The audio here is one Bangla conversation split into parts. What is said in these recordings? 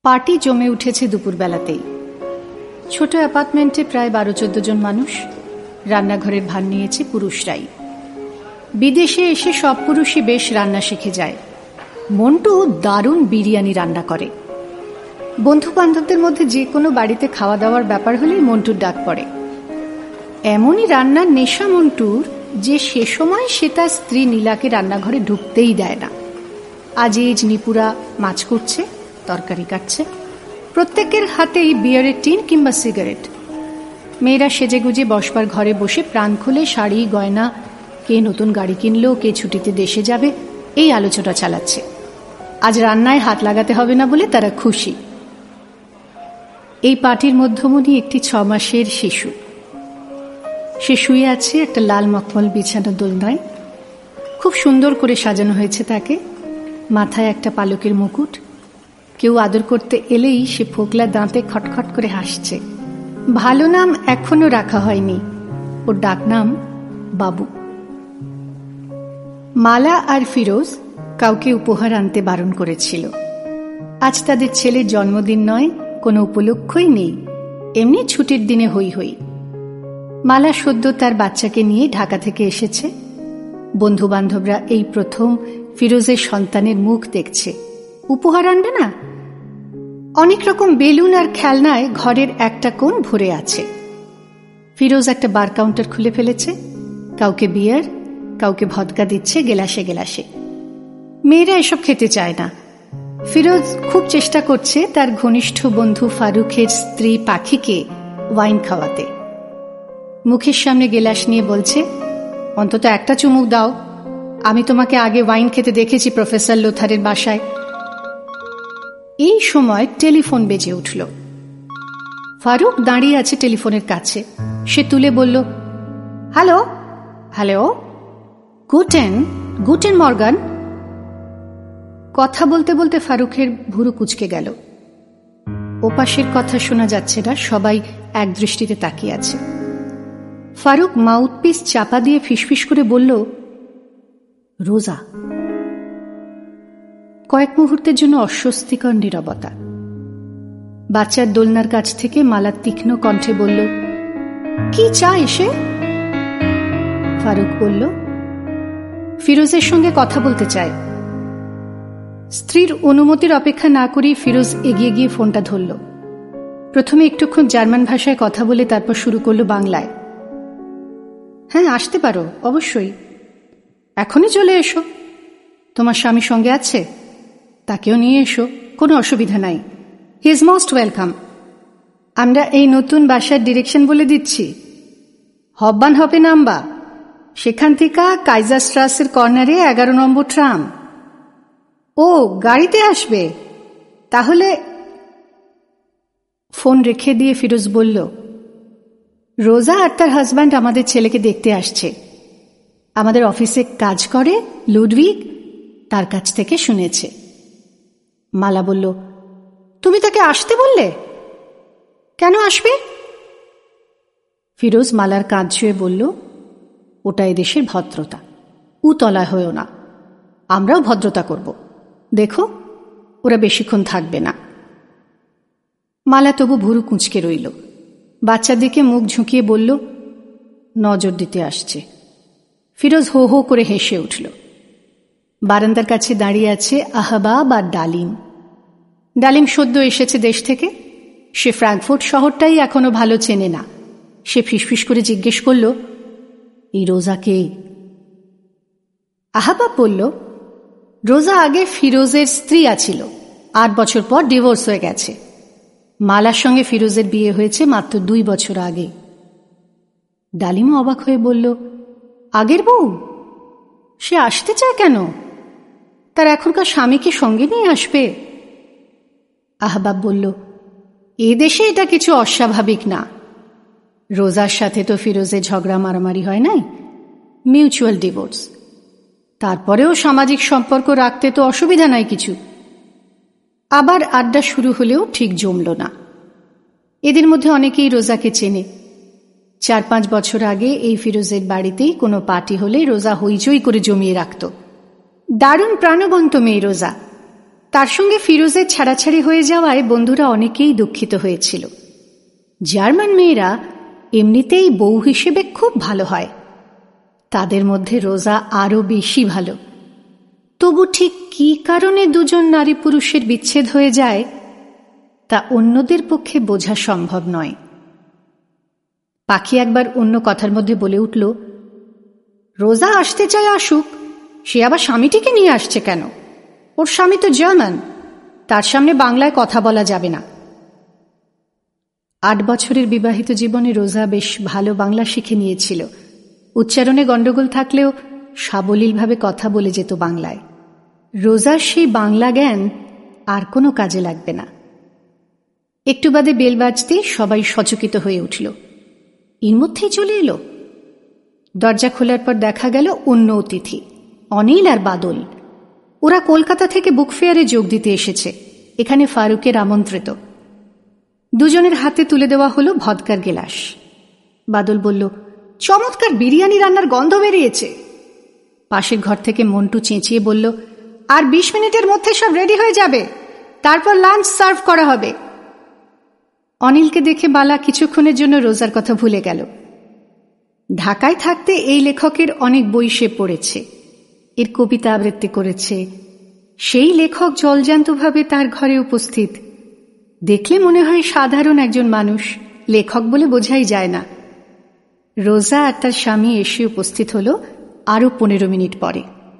পার্টি জমে উঠেছে দুপুরবেলাতেই। ছোট অ্যাপার্টমেন্টে প্রায় 12-14 জন মানুষ। রান্নাঘরের ভার নিয়েছে পুরুষরাই। বিদেশে এসে সব পুরুষই বেশ রান্না শিখে যায়। মন্টু দারুণ বিরিয়ানি রান্না করে। বন্ধু বান্ধবদের মধ্যে যে কোনো বাড়িতে খাওয়া দাওয়ার ব্যাপার হলেই মন্টুর ডাক পড়ে। এমনই রান্নার নেশা মন্টুর যে সে সময় সে তার স্ত্রী নীলাকে রান্নাঘরে ঢুকতেই দেয় না। আজিজ নিপুরা মাছ করছে, তরকারি কাটছে, প্রত্যেকের হাতেই বিয়ারের টিন কিংবা সিগারেট। মেয়েরা সেজেগুজে বসবার ঘরে বসে প্রাণ খুলে শাড়ি গয়না, কে নতুন গাড়ি কিনলো, কে ছুটিতে দেশে যাবে, এই আলোচনা চালাচ্ছে। আজ রান্নায় হাত লাগাতে হবে না বলে তারা খুশি। এই পার্টির মধ্যমণি একটি 6 মাসের শিশু। সে শুয়ে আছে একটা লাল মখমল বিছানো দোলনায়। খুব সুন্দর করে সাজানো হয়েছে তাকে। মাথায় একটা পালকের মুকুট। কেউ আদর করতে এলেই সে ফোকলা দাঁতে খটখট করে হাসছে। ভালো নাম এখনো রাখা হয়নি, ওর ডাক নাম বাবু। মালা আর ফিরোজ কাউকে উপহার আনতে বারণ করেছিল। আজ তাদের ছেলের জন্মদিন নয়, কোনো উপলক্ষই নেই, এমনি ছুটির দিনে হই হই। মালা সদ্য তার বাচ্চাকে নিয়ে ঢাকা থেকে এসেছে। বন্ধু বান্ধবরা এই প্রথম ফিরোজের সন্তানের মুখ দেখছে। উপহার আনবে না? অনেক রকম বেলুন আর খেলনায় ঘরের একটা কোণ ভরে আছে। ফিরোজ একটা বার কাউন্টার খুলে ফেলেছে। কাউকে বিয়ার, কাউকে ভদকা দিচ্ছে গেলাসে গেলাসে। মেয়েরা এসব খেতে চায় না। ফিরোজ খুব চেষ্টা করছে তার ঘনিষ্ঠ বন্ধু ফারুকের স্ত্রী পাখিকে ওয়াইন খাওয়াতে। মুখের সামনে গেলাস নিয়ে বলছে, অন্তত একটা চুমুক দাও, আমি তোমাকে আগে ওয়াইন খেতে দেখেছি প্রফেসর লোথারের বাসায়। এই সময় টেলিফোন বেজে উঠল। ফারুক দাঁড়িয়ে আছে টেলিফোনের কাছে। সে তুলে বলল, হ্যালো হ্যালো, গুটেন মর্গান। কথা বলতে বলতে ফারুকের ভুরু কুঁচকে গেল। ওপাশের কথা শোনা যাচ্ছে না, সবাই এক দৃষ্টিতে তাকিয়ে আছে। ফারুক মাউথপিস চাপা দিয়ে ফিসফিস করে বলল, রোজা। কয়েক মুহূর্তের জন্য অস্বস্তিকর নীরবতা। বাচ্চার দোলনার কাছ থেকে মালা তীক্ষ্ণ কণ্ঠে বলল, কি চায় এসে? ফারুক বলল, ফিরোজের সঙ্গে কথা বলতে চায়। স্ত্রীর অনুমতির অপেক্ষা না করেই ফিরোজ এগিয়ে গিয়ে ফোনটা ধরল। প্রথমে একটুক্ষণ জার্মান ভাষায় কথা বলে তারপর শুরু করল বাংলায়। হ্যাঁ, আসতে পারো, অবশ্যই, এখনই চলে এসো। তোমার স্বামী সঙ্গে আছে? তাকেও নিয়ে এসো, কোনো অসুবিধা নাই। He is most welcome. আমরা এই নতুন বাসার ডিরেকশন বলে দিচ্ছি। হব্বান হপে নামবা, সেখান থেকে কাইজারস্ট্রাসের কর্নারে 11 নম্বর ট্রাম। ও, গাড়িতে আসবে? তাহলে। ফোন রেখে দিয়ে ফিরোজ বলল, রোজা আর তার হাজব্যান্ড আমাদের ছেলেকে দেখতে আসছে। আমাদের অফিসে কাজ করে লুডভিগ, তার কাছ থেকে শুনেছে। মালা বলল, তুমি তাকে আসতে বললে? কেন আসবে? ফিরোজ মালার কাঁধ ছুঁয়ে বলল, ওটা এদেশের ভদ্রতা, উতলা হয়েও না। আমরাও ভদ্রতা করব। দেখো, ওরা বেশিক্ষণ থাকবে না। মালা তবু ভুরু কুঁচকে রইল। বাচ্চার দিকে মুখ ঝুঁকিয়ে বলল, নজর দিতে আসছে। ফিরোজ হো হো করে হেসে উঠল। বারান্দার কাছে দাঁড়িয়ে আছে আহবাব আর ডালিম। ডালিম সদ্য এসেছে দেশ থেকে। সে ফ্র্যাঙ্কফুর্ট শহরটাই এখনো ভালো চেনে না। সে ফিসফিস করে জিজ্ঞেস করল, এই রোজাকে? আহবাব বলল, রোজা আগে ফিরোজের স্ত্রী আছিল, 8 বছর পর ডিভোর্স হয়ে গেছে। মালার সঙ্গে ফিরোজের বিয়ে হয়েছে মাত্র 2 বছর আগে। ডালিম অবাক হয়ে বলল, আগের বউ? সে আসতে চায় কেন? তার এখনকার স্বামীকে সঙ্গে নিয়ে আসবে? আহবাব বলল, এ দেশে এটা কিছু অস্বাভাবিক না। রোজার সাথে তো ফিরোজের ঝগড়া মারামারি হয় নাই, মিউচুয়াল ডিভোর্স। তারপরেও সামাজিক সম্পর্ক রাখতে তো অসুবিধা নাই কিছু। আবার আড্ডা শুরু হলেও ঠিক জমল না। এদের মধ্যে অনেকেই রোজাকে চেনে। 4-5 বছর আগে এই ফিরোজের বাড়িতেই কোনো পার্টি হলে রোজা হইচই করে জমিয়ে রাখত। দারুণ প্রাণবন্ত মেয়ে রোজা। তার সঙ্গে ফিরোজের ছাড়াছাড়ি হয়ে যাওয়ায় বন্ধুরা অনেকেই দুঃখিত হয়েছিল। জার্মান মেয়েরা এমনিতেই বউ হিসেবে খুব ভালো হয়, তাদের মধ্যে রোজা আরো বেশি ভালো। তবু ঠিক কী কারণে দুজন নারী পুরুষের বিচ্ছেদ হয়ে যায় তা অন্যদের পক্ষে বোঝা সম্ভব নয়। পাখি একবার অন্য কথার মধ্যে বলে উঠল, রোজা আসতে চায় আসুক, সে আবার স্বামীটিকে নিয়ে আসছে কেন? ওর স্বামী তো জার্মান, তার সামনে বাংলায় কথা বলা যাবে না। 8 বছরের বিবাহিত জীবনে রোজা বেশ ভালো বাংলা শিখে নিয়েছিল। উচ্চারণে গণ্ডগোল থাকলেও সাবলীলভাবে কথা বলে যেত বাংলায়। রোজার সেই বাংলা জ্ঞান আর কোনো কাজে লাগবে না। একটু বাদে বেল বাজতেই সবাই সচকিত হয়ে উঠল। এর মধ্যেই চলে এলো। দরজা খোলার পর দেখা গেল অন্য অতিথি, অনিল আর বাদল। ওরা কলকাতা থেকে বুক ফেয়ারে যোগ দিতে এসেছে, এখানে ফারুকের আমন্ত্রিত। দুজনের হাতে তুলে দেওয়া হলো ভদকার গেলাস। বাদল বলল, চমৎকার বিরিয়ানি রান্নার গন্ধ বেরিয়েছে। পাশের ঘর থেকে মন্টু চেঁচিয়ে বলল, আর 20 মিনিটের মধ্যে সব রেডি হয়ে যাবে, তারপর লাঞ্চ সার্ভ করা হবে। অনিলকে দেখে বালা কিছুক্ষণের জন্য রোজার কথা ভুলে গেল। ঢাকায় থাকতে এই লেখকের অনেক বই সে পড়েছে, এর কবিতা আবৃত্তি করেছে। সেই লেখক জলজান্তভাবে তার ঘরে উপস্থিত, দেখলে মনে হয় সাধারণ একজন মানুষ, লেখক বলে বোঝাই যায় না। রোজা আর তার স্বামী এসে উপস্থিত হল আরো 15 মিনিট পরে।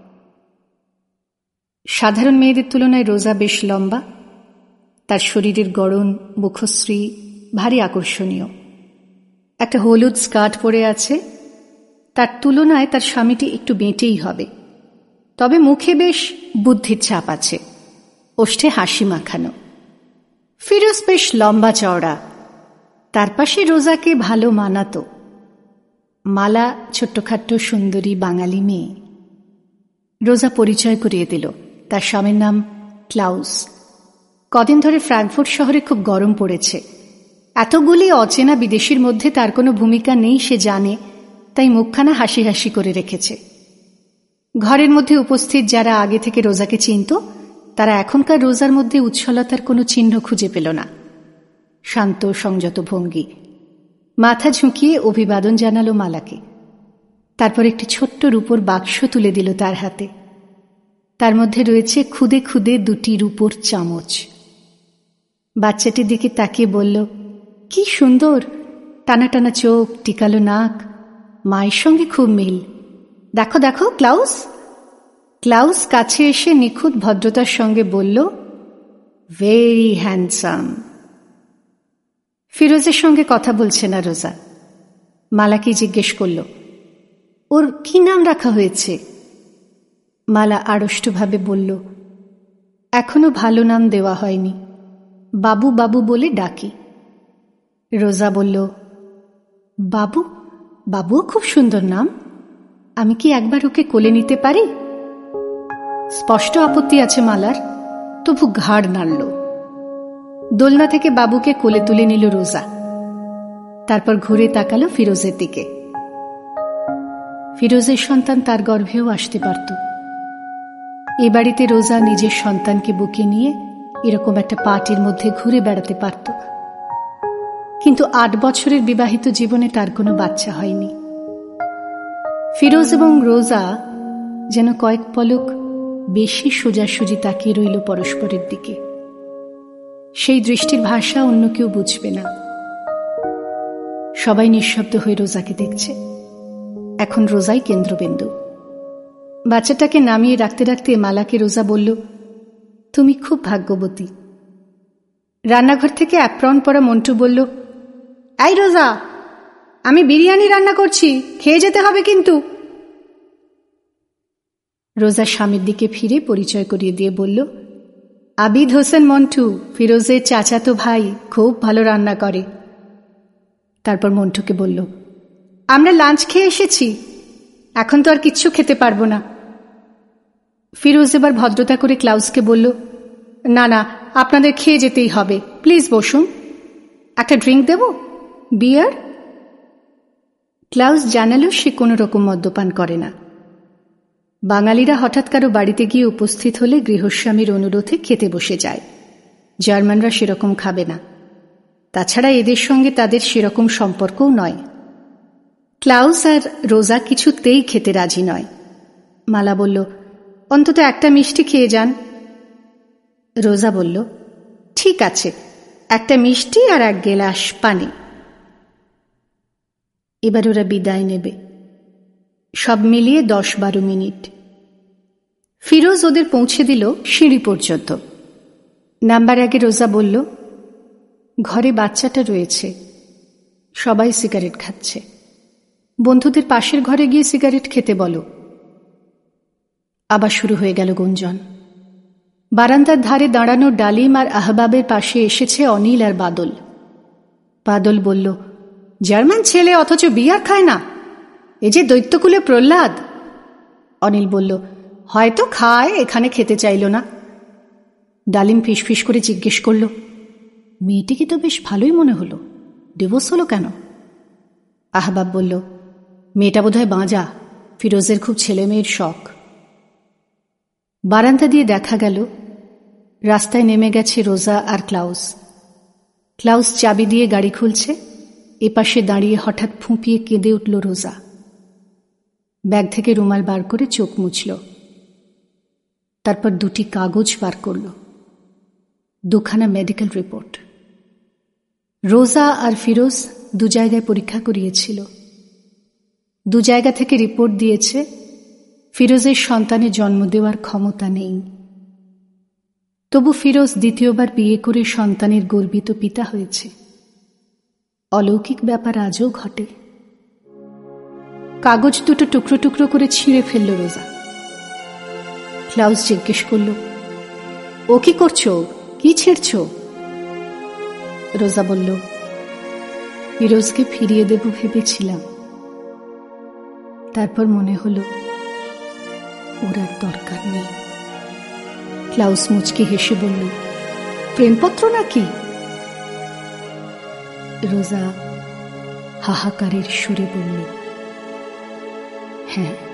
সাধারণ মেয়েদের তুলনায় রোজা বেশ লম্বা, তার শরীরের গড়ন, মুখশ্রী ভারী আকর্ষণীয়। একটা হলুদ স্কার্ট পরে আছে, তার তুলনায় তার স্বামীটি একটু বেঁটেই হবে, তবে মুখে বেশ বুদ্ধির ছাপ আছে, ওষ্ঠে হাসি মাখানো। ফিরোজ বেশ লম্বা চওড়া, তার পাশে রোজাকে ভালো মানাতো। মালা ছোট্টখাট্ট সুন্দরী বাঙালি মেয়ে। রোজা পরিচয় করিয়ে দিল, তার স্বামীর নাম ক্লাউস। কদিন ধরে ফ্র্যাঙ্কফুর্ট শহরে খুব গরম পড়েছে। এতগুলি অচেনা বিদেশির মধ্যে তার কোনো ভূমিকা নেই সে জানে, তাই মুখখানা হাসি হাসি করে রেখেছে। ঘরের মধ্যে উপস্থিত যারা আগে থেকে রোজাকে চিনত, তারা এখনকার রোজার মধ্যে উচ্ছলতার কোনো চিহ্ন খুঁজে পেল না। শান্ত সংযত ভঙ্গি, মাথা ঝুঁকিয়ে অভিবাদন জানালো মালাকে। তারপর একটি ছোট্ট রূপোর বাক্স তুলে দিল তার হাতে। তার মধ্যে রয়েছে খুদে খুদে 2টি রূপোর চামচ। বাচ্চাটির দিকে তাকিয়ে বলল, কি সুন্দর, টানা টানা চোখ, টিকালো নাক, মায়ের সঙ্গে খুব মিল। দেখো দেখো ক্লাউস। ক্লাউস কাছে এসে নিখুঁত ভদ্রতার সঙ্গে বলল, ভেরি হ্যান্ডসাম। ফিরোজের সঙ্গে কথা বলছে না রোজা। মালাকে জিজ্ঞেস করল, ওর কি নাম রাখা হয়েছে? মালা আড়ষ্টভাবে বলল, এখনো ভালো নাম দেওয়া হয়নি, বাবু বাবু বলে ডাকি। রোজা বলল, বাবু? বাবুও খুব সুন্দর নাম, আমি কি একবার ওকে কোলে নিতে পারি? স্পষ্ট আপত্তি আছে মালার, তবু ঘাড় নাড়ল। দোলনা থেকে বাবুকে কোলে তুলে নিল রোজা। তারপর ঘুরে তাকালো ফিরোজের দিকে। ফিরোজের সন্তান তার গর্ভেও আসতে পারত। এ বাড়িতে রোজা নিজের সন্তানকে বুকে নিয়ে এরকম একটা পার্টির মধ্যে ঘুরে বেড়াতে পারত, কিন্তু 8 বছরের বিবাহিত জীবনে তার কোনো বাচ্চা হয়নি। ফিরোজ এবং রোজা যেন কয়েক পলক বেশি সোজাসুজি তাকিয়ে রইল পরস্পরের দিকে। সেই দৃষ্টির ভাষা অন্য কেউ বুঝবে না। সবাই নিঃশব্দ হয়ে রোজাকে দেখছে। এখন রোজাই কেন্দ্রবিন্দু। বাচ্চাটাকে নামিয়ে রাখতে রাখতে মালাকে রোজা বলল, তুমি খুব ভাগ্যবতী। রান্নাঘর থেকে অ্যাপ্রন পরা মন্টু বলল, এই রোজা, আমি বিরিয়ানি রান্না করছি, খেয়ে যেতে হবে কিন্তু। রোজা স্বামীর দিকে ফিরে পরিচয় করিয়ে দিয়ে বলল, আবিদ হোসেন মন্টু, ফিরোজের চাচাতো ভাই, খুব ভালো রান্না করে। তারপর মন্টুকে বলল, আমরা লাঞ্চ খেয়ে এসেছি, এখন তো আর কিচ্ছু খেতে পারবো না। ফিরোজ এবার ভদ্রতা করে ক্লাউসকে বলল, না না, আপনাদের খেয়ে যেতেই হবে, প্লিজ বসুন। একটা ড্রিঙ্ক দেব, বিয়ার? ক্লাউস জানালো সে কোনো রকম মদ্যপান করে না। বাঙালিরা হঠাৎ কারো বাড়িতে গিয়ে উপস্থিত হলে গৃহস্বামীর অনুরোধে খেতে বসে যায়। জার্মানরা সেরকম খাবে না। তাছাড়া এদের সঙ্গে তাদের সেরকম সম্পর্কও নয়। ক্লাউস আর রোজা কিছুতেই খেতে রাজি নয়। মালা বলল, অন্তত একটা মিষ্টি খেয়ে যান। রোজা বলল, ঠিক আছে, একটা মিষ্টি আর 1 গেলাস পানি। এবার ওরা বিদায় নেবে। সব মিলিয়ে 10-12 মিনিট। ফিরোজ ওদের পৌঁছে দিল সিঁড়ি পর্যন্ত। নাম্বার 1-এ রোজা বলল, ঘরে বাচ্চাটা রয়েছে, সবাই সিগারেট খাচ্ছে, বন্ধুদের পাশের ঘরে গিয়ে সিগারেট খেতে বলো। আবার শুরু হয়ে গেল গুঞ্জন। বারান্দার ধারে দাঁড়ানো ডালিম আর আহবাবের পাশে এসেছে অনিল আর বাদল। বাদল বলল, জার্মান ছেলে অথচ বিয়ার খায় না, এ যে দৈত্যকুলে প্রহ্লাদ। অনিল বলল, হয়তো খায়, এখানে খেতে চাইল না। ডালিম ফিসফিস করে জিজ্ঞেস করল, মেয়েটিকে তো বেশ ভালোই মনে হলো, ডিভোর্স হলো কেন? আহবাব বলল, মেয়েটা বোধহয় বাঁজা, ফিরোজের খুব ছেলে মেয়ের শখ। বারান্দা দিয়ে দেখা গেল রাস্তায় নেমে গেছে রোজা আর ক্লাউস। ক্লাউস চাবি দিয়ে গাড়ি খুলছে। এপাশে দাঁড়িয়ে হঠাৎ ফুঁপিয়ে কেঁদে উঠল রোজা। ব্যাগ থেকে রুমাল বার করে চোখ মুছল। তারপর 2টি কাগজ বার করল, 2খানা মেডিকেল রিপোর্ট। রোজা আর ফিরোজ 2 জায়গায় পরীক্ষা করিয়েছিল। 2 জায়গা থেকে রিপোর্ট দিয়েছে ফিরোজের সন্তানের জন্ম দেওয়ার ক্ষমতা নেই। তবু ফিরোজ 2য়বার বিয়ে করে সন্তানের গর্বিত পিতা হয়েছে। অলৌকিক ব্যাপার আজও ঘটে। কাগজ 2টো টুকরো টুকরো করে ছিঁড়ে ফেলল রোজা। ক্লাউস জিজ্ঞেস করল, ও কি করছো, কি ছিঁড়ছ? রোজা বলল, ফিরোজকে ফিরিয়ে দেব ভেবেছিলাম, তারপর মনে হলো ওর আর দরকার নেই। ক্লাউস মুচকি হেসে বলল, প্রেমপত্র নাকি? রোজা হাহাকারের সুরে বলল, হ্যাঁ।